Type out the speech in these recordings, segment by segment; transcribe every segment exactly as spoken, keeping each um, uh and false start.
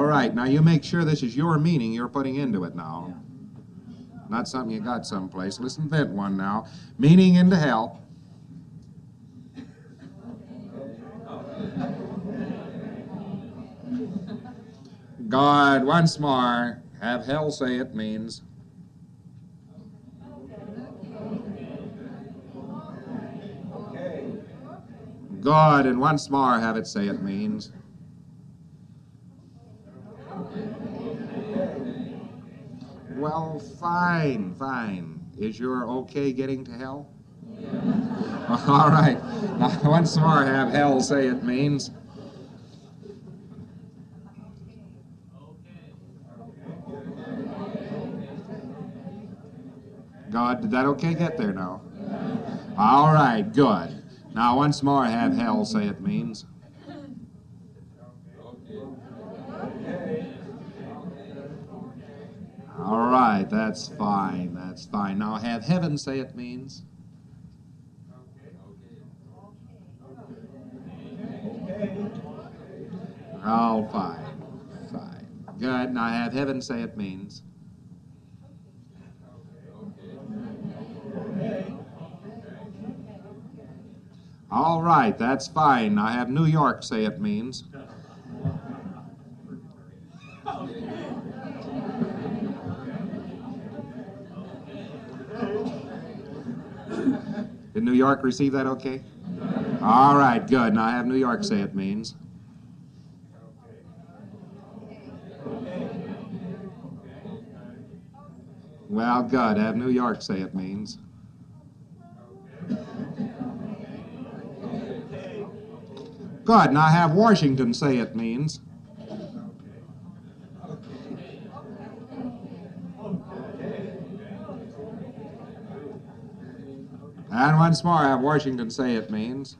right, now you make sure this is your meaning you're putting into it now. Not something you got someplace. Let's invent one now. Meaning into hell. God, once more, have hell say it means. God, and once more have it say it means. Well, fine, fine. Is your okay getting to hell? All right. Now, once more have hell say it means. God, did that okay get there now? All right, good. Now, once more have hell say it means. All right, that's fine, that's fine. Now, have heaven say it means. Oh, fine, fine. Good. Now, have heaven say it means. All right, that's fine. Now have New York say it means. Did New York receive that okay? All right, good. Now have New York say it means. Well, good. Have New York say it means. Good. Now have Washington say it means. And once more, have Washington say it means.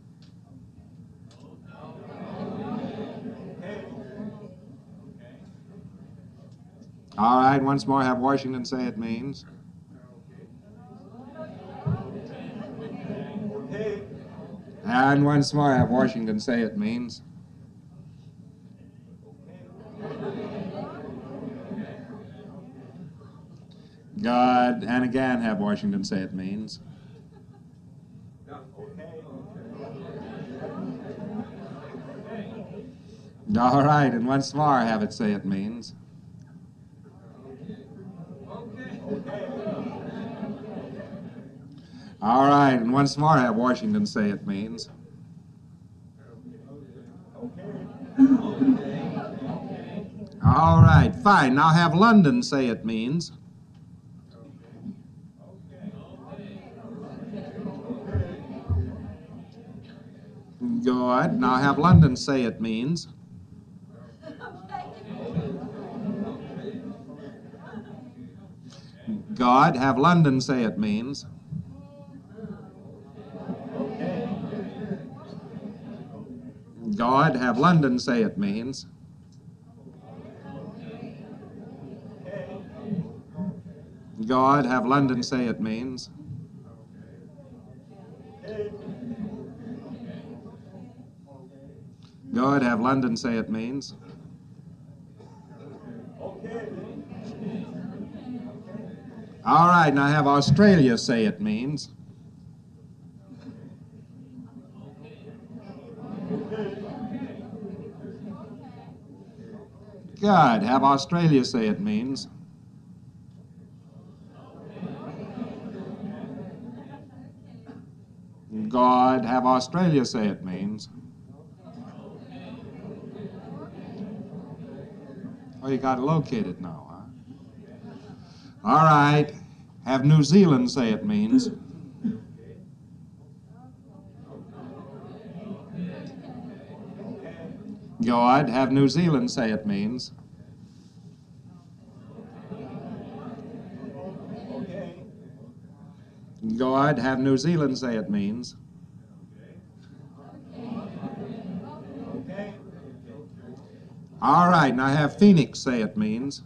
All right, once more, have Washington say it means. And once more, have Washington say it means. Good. And again, have Washington say it means. All right, and once more, have it say it means. All right, and once more, have Washington say it means. All right, fine. Now have London say it means. Good. Now have London say it means. Good. Have London say it means. God, have London say it means. God, have London say it means. God, have London say it means. All right, now have Australia say it means. Good. Have Australia say it means. God, have Australia say it means. Oh, you got it located now, huh? All right. Have New Zealand say it means. God, have New Zealand say it means. God, have New Zealand say it means. All right, now have Phoenix say it means.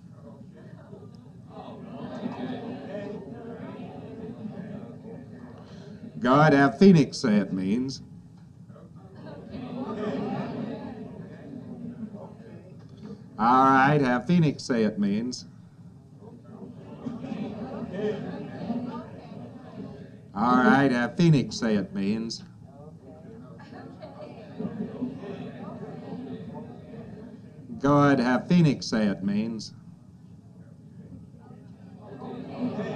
God, have Phoenix say it means. All right, have Phoenix say it means. All right, have Phoenix say it means. Good, have Phoenix say it means.